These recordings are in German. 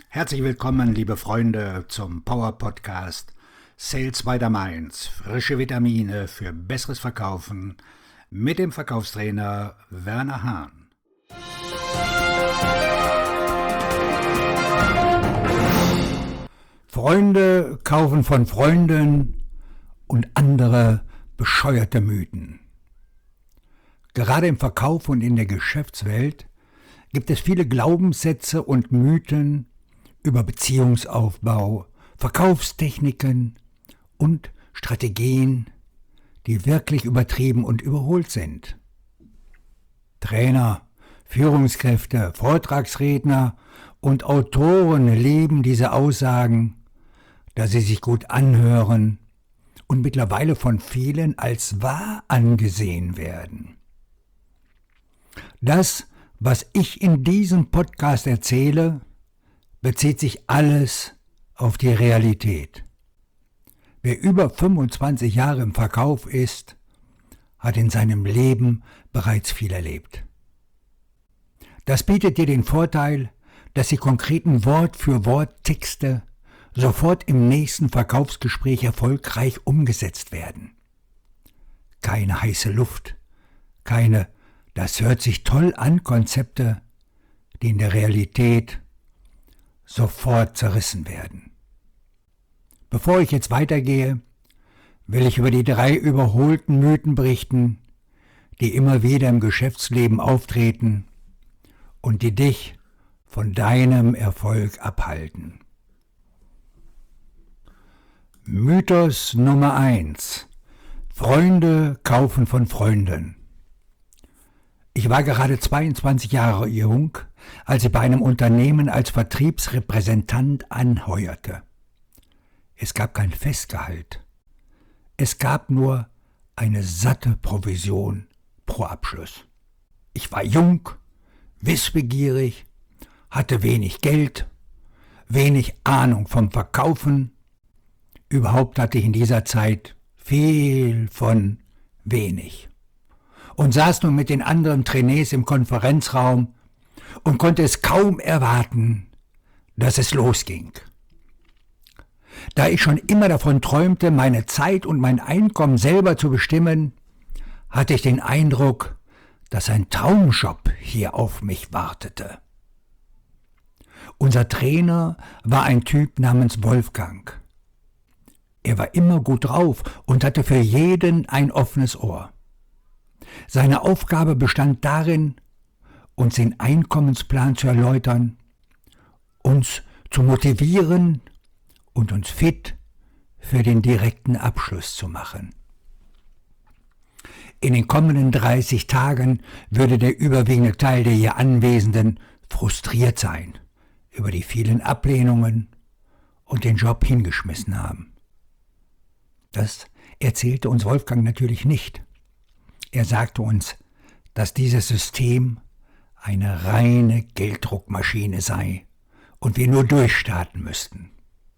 Herzlich willkommen, liebe Freunde, zum Power Podcast Sales by the Mainz. Frische Vitamine für besseres Verkaufen mit dem Verkaufstrainer Werner Hahn. Freunde kaufen von Freunden und andere bescheuerte Mythen. Gerade im Verkauf und in der Geschäftswelt gibt es viele Glaubenssätze und Mythen über Beziehungsaufbau, Verkaufstechniken und Strategien, die wirklich übertrieben und überholt sind. Trainer, Führungskräfte, Vortragsredner und Autoren lieben diese Aussagen, da sie sich gut anhören und mittlerweile von vielen als wahr angesehen werden. Das, was ich in diesem Podcast erzähle, bezieht sich alles auf die Realität. Wer über 25 Jahre im Verkauf ist, hat in seinem Leben bereits viel erlebt. Das bietet dir den Vorteil, dass die konkreten Wort-für-Wort-Texte sofort im nächsten Verkaufsgespräch erfolgreich umgesetzt werden. Keine heiße Luft, keine "das hört sich toll an" Konzepte, die in der Realität sofort zerrissen werden. Bevor ich jetzt weitergehe, will ich über die 3 überholten Mythen berichten, die immer wieder im Geschäftsleben auftreten und die dich von deinem Erfolg abhalten. Mythos Nummer 1: Freunde kaufen von Freunden. Ich war gerade 22 Jahre jung, als ich bei einem Unternehmen als Vertriebsrepräsentant anheuerte. Es gab kein Festgehalt. Es gab nur eine satte Provision pro Abschluss. Ich war jung, wissbegierig, hatte wenig Geld, wenig Ahnung vom Verkaufen. Überhaupt hatte ich in dieser Zeit viel von wenig. Und saß nun mit den anderen Trainees im Konferenzraum und konnte es kaum erwarten, dass es losging. Da ich schon immer davon träumte, meine Zeit und mein Einkommen selber zu bestimmen, hatte ich den Eindruck, dass ein Traumjob hier auf mich wartete. Unser Trainer war ein Typ namens Wolfgang. Er war immer gut drauf und hatte für jeden ein offenes Ohr. Seine Aufgabe bestand darin, uns den Einkommensplan zu erläutern, uns zu motivieren und uns fit für den direkten Abschluss zu machen. In den kommenden 30 Tagen würde der überwiegende Teil der hier Anwesenden frustriert sein über die vielen Ablehnungen und den Job hingeschmissen haben. Das erzählte uns Wolfgang natürlich nicht. Er sagte uns, dass dieses System eine reine Gelddruckmaschine sei und wir nur durchstarten müssten.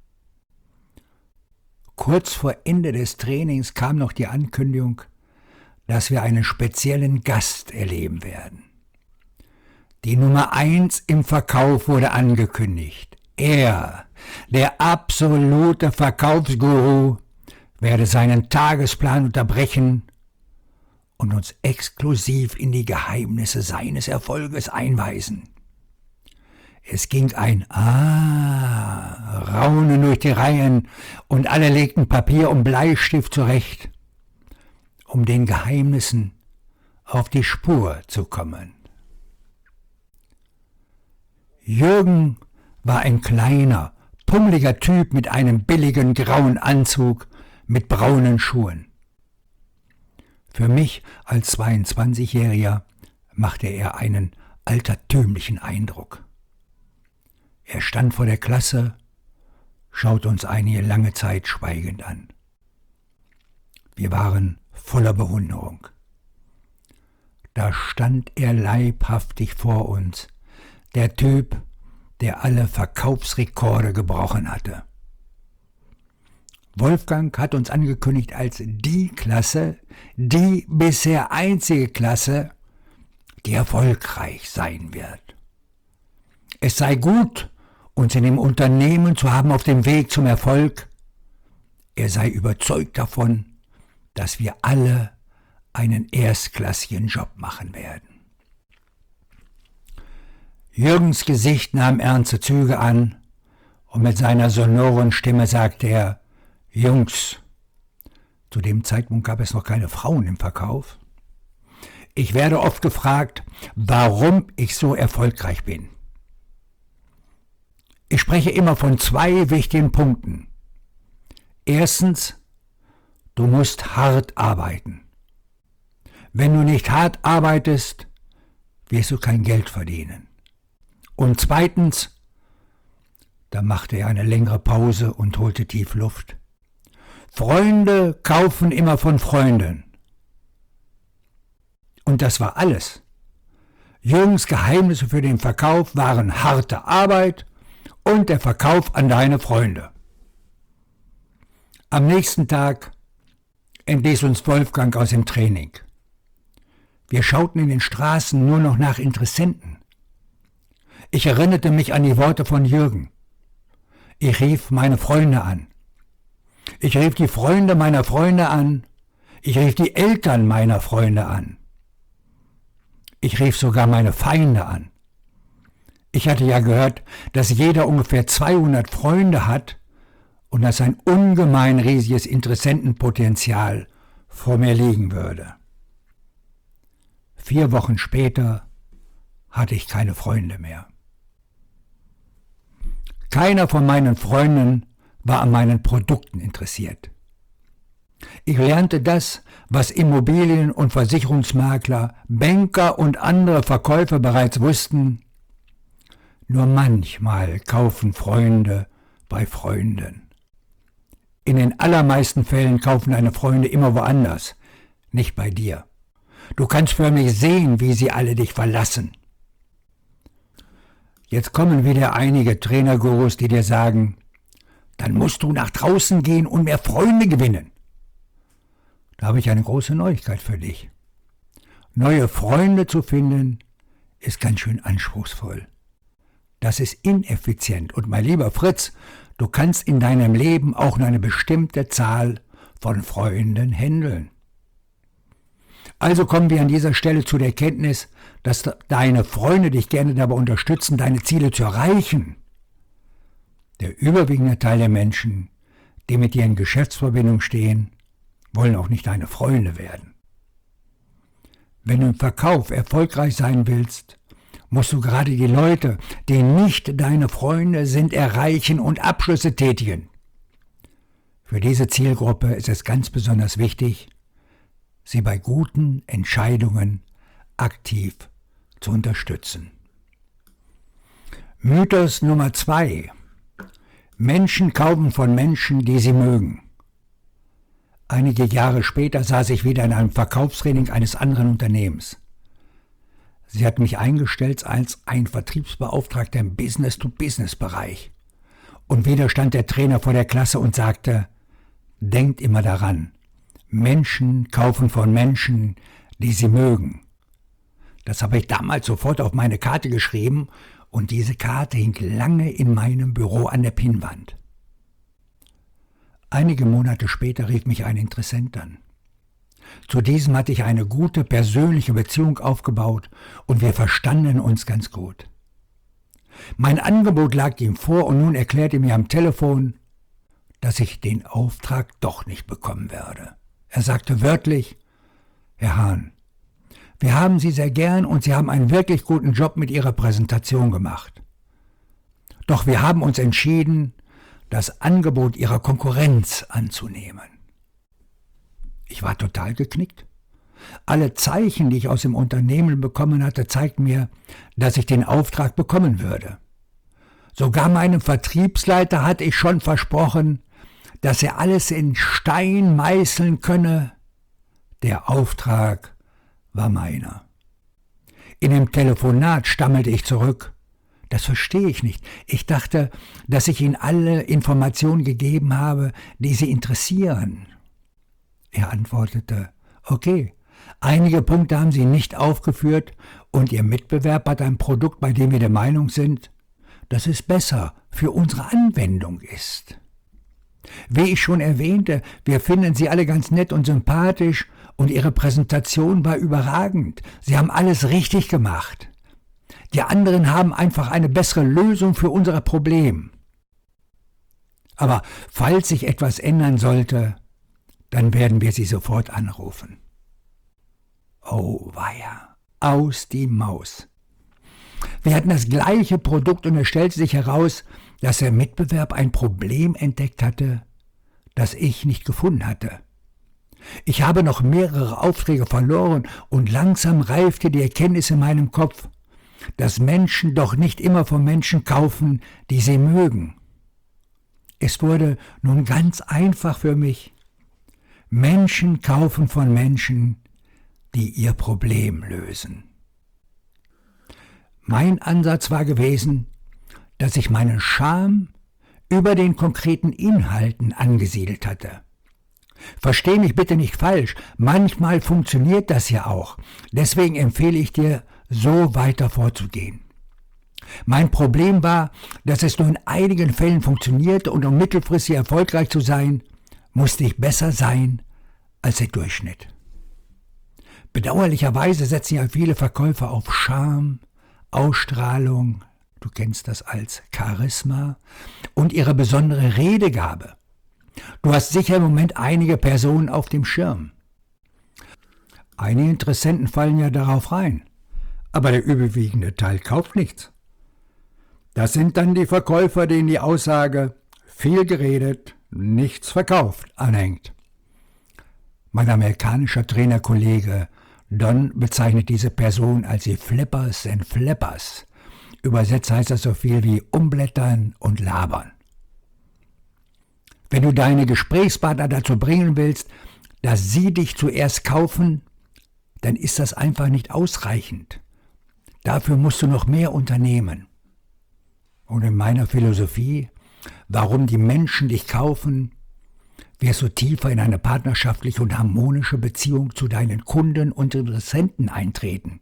Kurz vor Ende des Trainings kam noch die Ankündigung, dass wir einen speziellen Gast erleben werden. Die Nummer 1 im Verkauf wurde angekündigt. Er, der absolute Verkaufsguru, werde seinen Tagesplan unterbrechen und uns exklusiv in die Geheimnisse seines Erfolges einweisen. Es ging ein Raunen durch die Reihen und alle legten Papier und Bleistift zurecht, um den Geheimnissen auf die Spur zu kommen. Jürgen war ein kleiner, pummeliger Typ mit einem billigen grauen Anzug mit braunen Schuhen. Für mich als 22-Jähriger machte er einen altertümlichen Eindruck. Er stand vor der Klasse, schaute uns einige lange Zeit schweigend an. Wir waren voller Bewunderung. Da stand er leibhaftig vor uns, der Typ, der alle Verkaufsrekorde gebrochen hatte. Wolfgang hat uns angekündigt als die Klasse, die bisher einzige Klasse, die erfolgreich sein wird. Es sei gut uns in dem Unternehmen zu haben auf dem Weg zum Erfolg. Er sei überzeugt davon, dass wir alle einen erstklassigen Job machen werden. Jürgens Gesicht nahm ernste Züge an und mit seiner sonoren Stimme sagte er: Jungs, zu dem Zeitpunkt gab es noch keine Frauen im Verkauf. Ich werde oft gefragt, warum ich so erfolgreich bin. Ich spreche immer von 2 wichtigen Punkten. Erstens, du musst hart arbeiten. Wenn du nicht hart arbeitest, wirst du kein Geld verdienen. Und zweitens, da machte er eine längere Pause und holte tief Luft. Freunde kaufen immer von Freunden. Und das war alles. Jürgens Geheimnisse für den Verkauf waren harte Arbeit und der Verkauf an deine Freunde. Am nächsten Tag entließ uns Wolfgang aus dem Training. Wir schauten in den Straßen nur noch nach Interessenten. Ich erinnerte mich an die Worte von Jürgen. Ich rief meine Freunde an. Ich rief die Freunde meiner Freunde an. Ich rief die Eltern meiner Freunde an. Ich rief sogar meine Feinde an. Ich hatte ja gehört, dass jeder ungefähr 200 Freunde hat und dass ein ungemein riesiges Interessentenpotenzial vor mir liegen würde. 4 Wochen später hatte ich keine Freunde mehr. Keiner von meinen Freunden war an meinen Produkten interessiert. Ich lernte das, was Immobilien- und Versicherungsmakler, Banker und andere Verkäufer bereits wussten. Nur manchmal kaufen Freunde bei Freunden. In den allermeisten Fällen kaufen deine Freunde immer woanders, nicht bei dir. Du kannst förmlich sehen, wie sie alle dich verlassen. Jetzt kommen wieder einige Trainergurus, die dir sagen, dann musst du nach draußen gehen und mehr Freunde gewinnen. Da habe ich eine große Neuigkeit für dich. Neue Freunde zu finden, ist ganz schön anspruchsvoll. Das ist ineffizient und mein lieber Fritz, du kannst in deinem Leben auch nur eine bestimmte Zahl von Freunden handeln. Also kommen wir an dieser Stelle zu der Erkenntnis, dass deine Freunde dich gerne dabei unterstützen, deine Ziele zu erreichen. Der überwiegende Teil der Menschen, die mit dir in Geschäftsverbindung stehen, wollen auch nicht deine Freunde werden. Wenn du im Verkauf erfolgreich sein willst, musst du gerade die Leute, die nicht deine Freunde sind, erreichen und Abschlüsse tätigen. Für diese Zielgruppe ist es ganz besonders wichtig, sie bei guten Entscheidungen aktiv zu unterstützen. Mythos Nummer 2. Menschen kaufen von Menschen, die sie mögen. Einige Jahre später saß ich wieder in einem Verkaufstraining eines anderen Unternehmens. Sie hat mich eingestellt als ein Vertriebsbeauftragter im Business-to-Business-Bereich. Und wieder stand der Trainer vor der Klasse und sagte, denkt immer daran, Menschen kaufen von Menschen, die sie mögen. Das habe ich damals sofort auf meine Karte geschrieben und diese Karte hing lange in meinem Büro an der Pinnwand. Einige Monate später rief mich ein Interessent an. Zu diesem hatte ich eine gute persönliche Beziehung aufgebaut und wir verstanden uns ganz gut. Mein Angebot lag ihm vor und nun erklärte er mir am Telefon, dass ich den Auftrag doch nicht bekommen werde. Er sagte wörtlich, Herr Hahn, wir haben Sie sehr gern und Sie haben einen wirklich guten Job mit Ihrer Präsentation gemacht. Doch wir haben uns entschieden, das Angebot Ihrer Konkurrenz anzunehmen. Ich war total geknickt. Alle Zeichen, die ich aus dem Unternehmen bekommen hatte, zeigten mir, dass ich den Auftrag bekommen würde. Sogar meinem Vertriebsleiter hatte ich schon versprochen, dass er alles in Stein meißeln könne. Der Auftrag war meiner. In dem Telefonat stammelte ich zurück. Das verstehe ich nicht. Ich dachte, dass ich Ihnen alle Informationen gegeben habe, die Sie interessieren. Er antwortete, okay, einige Punkte haben Sie nicht aufgeführt und Ihr Mitbewerber hat ein Produkt, bei dem wir der Meinung sind, das ist besser für unsere Anwendung ist. Wie ich schon erwähnte, wir finden sie alle ganz nett und sympathisch und ihre Präsentation war überragend. Sie haben alles richtig gemacht. Die anderen haben einfach eine bessere Lösung für unser Problem. Aber falls sich etwas ändern sollte, dann werden wir sie sofort anrufen. Oh weia, aus die Maus. Wir hatten das gleiche Produkt und es stellte sich heraus, dass der Mitbewerb ein Problem entdeckt hatte, das ich nicht gefunden hatte. Ich habe noch mehrere Aufträge verloren und langsam reifte die Erkenntnis in meinem Kopf, dass Menschen doch nicht immer von Menschen kaufen, die sie mögen. Es wurde nun ganz einfach für mich. Menschen kaufen von Menschen, die ihr Problem lösen. Mein Ansatz war gewesen, dass ich meinen Charme über den konkreten Inhalten angesiedelt hatte. Versteh mich bitte nicht falsch, manchmal funktioniert das ja auch. Deswegen empfehle ich dir, so weiter vorzugehen. Mein Problem war, dass es nur in einigen Fällen funktionierte und um mittelfristig erfolgreich zu sein, musste ich besser sein als der Durchschnitt. Bedauerlicherweise setzen ja viele Verkäufer auf Charme, Ausstrahlung, du kennst das als Charisma, und ihre besondere Redegabe. Du hast sicher im Moment einige Personen auf dem Schirm. Einige Interessenten fallen ja darauf rein, aber der überwiegende Teil kauft nichts. Das sind dann die Verkäufer, denen die Aussage viel geredet, nichts verkauft anhängt. Mein amerikanischer Trainerkollege Don bezeichnet diese Person als die Flippers and Flappers. Übersetzt heißt das so viel wie umblättern und labern. Wenn du deine Gesprächspartner dazu bringen willst, dass sie dich zuerst kaufen, dann ist das einfach nicht ausreichend. Dafür musst du noch mehr unternehmen. Und in meiner Philosophie, warum die Menschen dich kaufen, wirst du tiefer in eine partnerschaftliche und harmonische Beziehung zu deinen Kunden und Interessenten eintreten.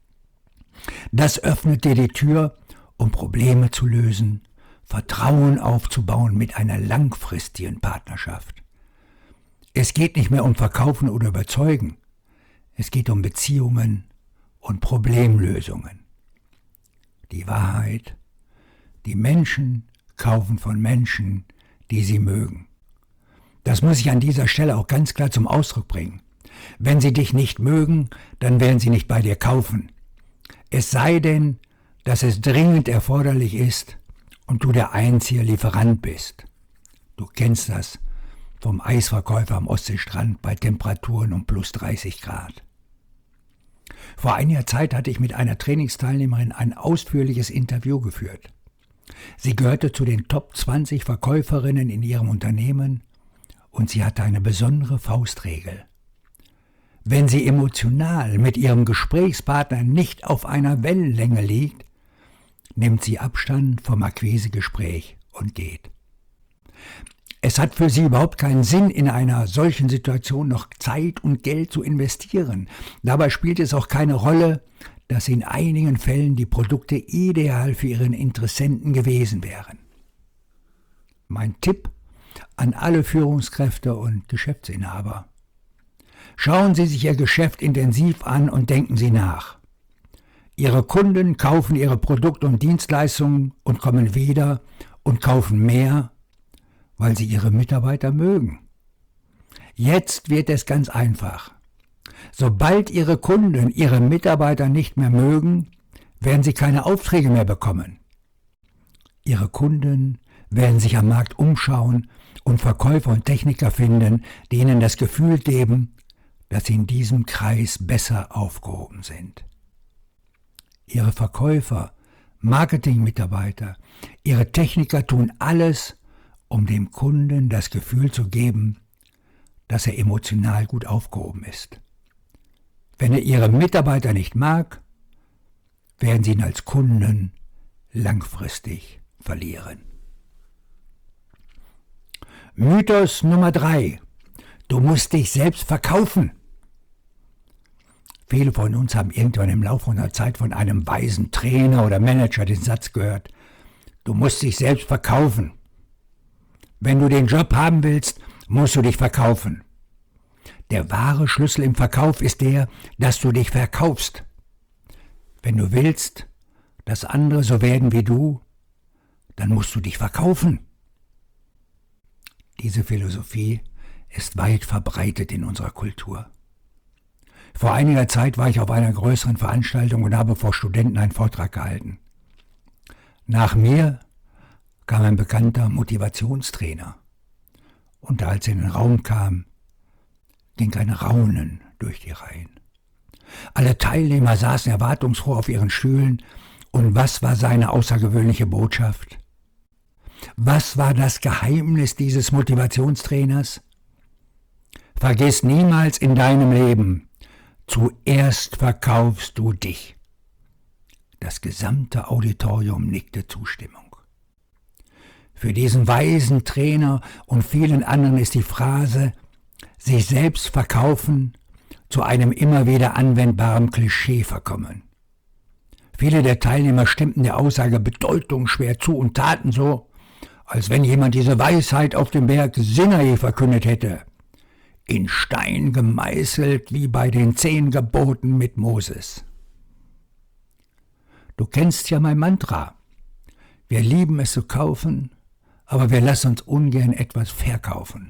Das öffnet dir die Tür, um Probleme zu lösen, Vertrauen aufzubauen mit einer langfristigen Partnerschaft. Es geht nicht mehr um Verkaufen oder Überzeugen. Es geht um Beziehungen und Problemlösungen. Die Wahrheit: Die Menschen kaufen von Menschen, die sie mögen. Das muss ich an dieser Stelle auch ganz klar zum Ausdruck bringen. Wenn sie dich nicht mögen, dann werden sie nicht bei dir kaufen. Es sei denn, dass es dringend erforderlich ist und du der einzige Lieferant bist. Du kennst das vom Eisverkäufer am Ostseestrand bei Temperaturen um plus 30 Grad. Vor einiger Zeit hatte ich mit einer Trainingsteilnehmerin ein ausführliches Interview geführt. Sie gehörte zu den Top 20 Verkäuferinnen in ihrem Unternehmen und sie hatte eine besondere Faustregel. Wenn sie emotional mit ihrem Gesprächspartner nicht auf einer Wellenlänge liegt, nimmt sie Abstand vom Akquisegespräch und geht. Es hat für sie überhaupt keinen Sinn, in einer solchen Situation noch Zeit und Geld zu investieren. Dabei spielt es auch keine Rolle, dass in einigen Fällen die Produkte ideal für ihren Interessenten gewesen wären. Mein Tipp an alle Führungskräfte und Geschäftsinhaber: Schauen Sie sich Ihr Geschäft intensiv an und denken Sie nach. Ihre Kunden kaufen Ihre Produkte und Dienstleistungen und kommen wieder und kaufen mehr, weil sie Ihre Mitarbeiter mögen. Jetzt wird es ganz einfach. Sobald Ihre Kunden Ihre Mitarbeiter nicht mehr mögen, werden sie keine Aufträge mehr bekommen. Ihre Kunden werden sich am Markt umschauen und Verkäufer und Techniker finden, die ihnen das Gefühl geben, dass sie in diesem Kreis besser aufgehoben sind. Ihre Verkäufer, Marketingmitarbeiter, Ihre Techniker tun alles, um dem Kunden das Gefühl zu geben, dass er emotional gut aufgehoben ist. Wenn er Ihre Mitarbeiter nicht mag, werden Sie ihn als Kunden langfristig verlieren. Mythos Nummer 3. Du musst dich selbst verkaufen. Viele von uns haben irgendwann im Laufe einer Zeit von einem weisen Trainer oder Manager den Satz gehört: Du musst dich selbst verkaufen. Wenn du den Job haben willst, musst du dich verkaufen. Der wahre Schlüssel im Verkauf ist der, dass du dich verkaufst. Wenn du willst, dass andere so werden wie du, dann musst du dich verkaufen. Diese Philosophie ist weit verbreitet in unserer Kultur. Vor einiger Zeit war ich auf einer größeren Veranstaltung und habe vor Studenten einen Vortrag gehalten. Nach mir kam ein bekannter Motivationstrainer. Und als er in den Raum kam, ging ein Raunen durch die Reihen. Alle Teilnehmer saßen erwartungsfroh auf ihren Stühlen. Und was war seine außergewöhnliche Botschaft? Was war das Geheimnis dieses Motivationstrainers? Vergiss niemals in deinem Leben, zuerst verkaufst du dich. Das gesamte Auditorium nickte Zustimmung. Für diesen weisen Trainer und vielen anderen ist die Phrase sich selbst verkaufen zu einem immer wieder anwendbaren Klischee verkommen. Viele der Teilnehmer stimmten der Aussage bedeutungsschwer zu und taten so, als wenn jemand diese Weisheit auf dem Berg Sinai verkündet hätte, in Stein gemeißelt wie bei den 10 Geboten mit Moses. Du kennst ja mein Mantra. Wir lieben es zu kaufen, aber wir lassen uns ungern etwas verkaufen.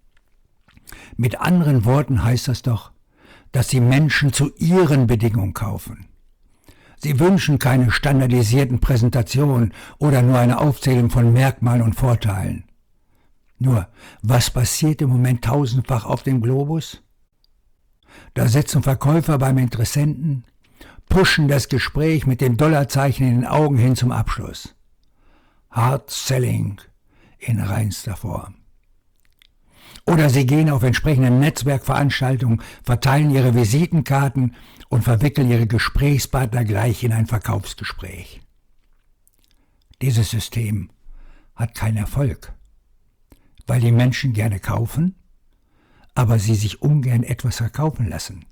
Mit anderen Worten heißt das doch, dass die Menschen zu ihren Bedingungen kaufen. Sie wünschen keine standardisierten Präsentationen oder nur eine Aufzählung von Merkmalen und Vorteilen. Nur, was passiert im Moment tausendfach auf dem Globus? Da sitzen Verkäufer beim Interessenten, pushen das Gespräch mit den Dollarzeichen in den Augen hin zum Abschluss. Hard Selling in reinster Form. Oder sie gehen auf entsprechende Netzwerkveranstaltungen, verteilen ihre Visitenkarten und verwickeln ihre Gesprächspartner gleich in ein Verkaufsgespräch. Dieses System hat keinen Erfolg, weil die Menschen gerne kaufen, aber sie sich ungern etwas verkaufen lassen.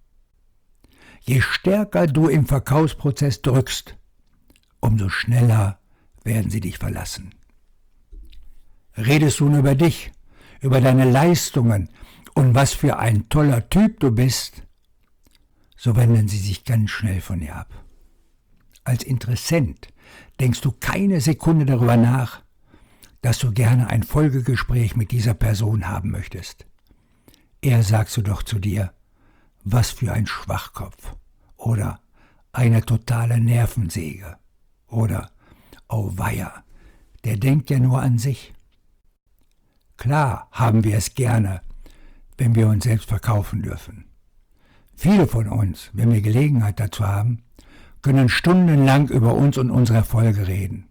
Je stärker du im Verkaufsprozess drückst, umso schneller werden sie dich verlassen. Redest du nur über dich, über deine Leistungen und was für ein toller Typ du bist, so wenden sie sich ganz schnell von dir ab. Als Interessent denkst du keine Sekunde darüber nach, dass du gerne ein Folgegespräch mit dieser Person haben möchtest. Eher sagst du doch zu dir, was für ein Schwachkopf oder eine totale Nervensäge oder auweia, der denkt ja nur an sich. Klar haben wir es gerne, wenn wir uns selbst verkaufen dürfen. Viele von uns, wenn wir Gelegenheit dazu haben, können stundenlang über uns und unsere Erfolge reden.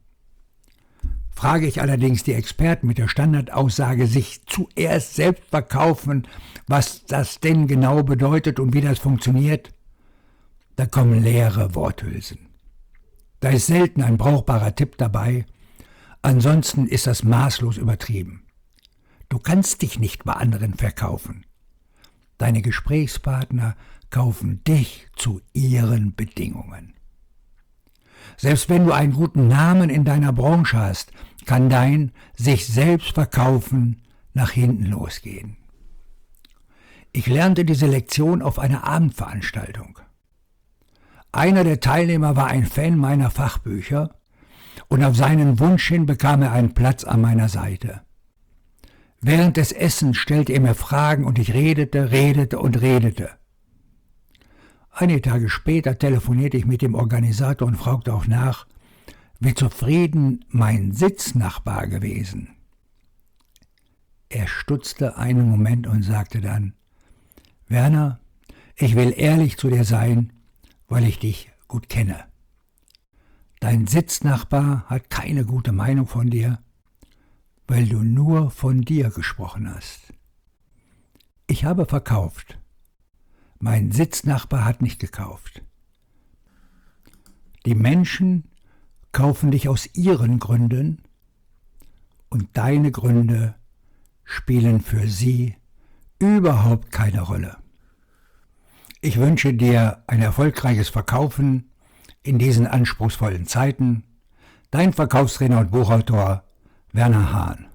Frage ich allerdings die Experten mit der Standardaussage, sich zuerst selbst verkaufen, was das denn genau bedeutet und wie das funktioniert, da kommen leere Worthülsen. Da ist selten ein brauchbarer Tipp dabei, ansonsten ist das maßlos übertrieben. Du kannst dich nicht bei anderen verkaufen. Deine Gesprächspartner kaufen dich zu ihren Bedingungen. Selbst wenn du einen guten Namen in deiner Branche hast, kann dein sich selbst verkaufen nach hinten losgehen. Ich lernte diese Lektion auf einer Abendveranstaltung. Einer der Teilnehmer war ein Fan meiner Fachbücher und auf seinen Wunsch hin bekam er einen Platz an meiner Seite. Während des Essens stellte er mir Fragen und ich redete. Einige Tage später telefonierte ich mit dem Organisator und fragte auch nach, wie zufrieden mein Sitznachbar gewesen. Er stutzte einen Moment und sagte dann, Werner, ich will ehrlich zu dir sein, weil ich dich gut kenne. Dein Sitznachbar hat keine gute Meinung von dir, weil du nur von dir gesprochen hast. Ich habe verkauft. Mein Sitznachbar hat nicht gekauft. Die Menschen kaufen dich aus ihren Gründen und deine Gründe spielen für sie überhaupt keine Rolle. Ich wünsche dir ein erfolgreiches Verkaufen in diesen anspruchsvollen Zeiten. Dein Verkaufstrainer und Buchautor Werner Hahn.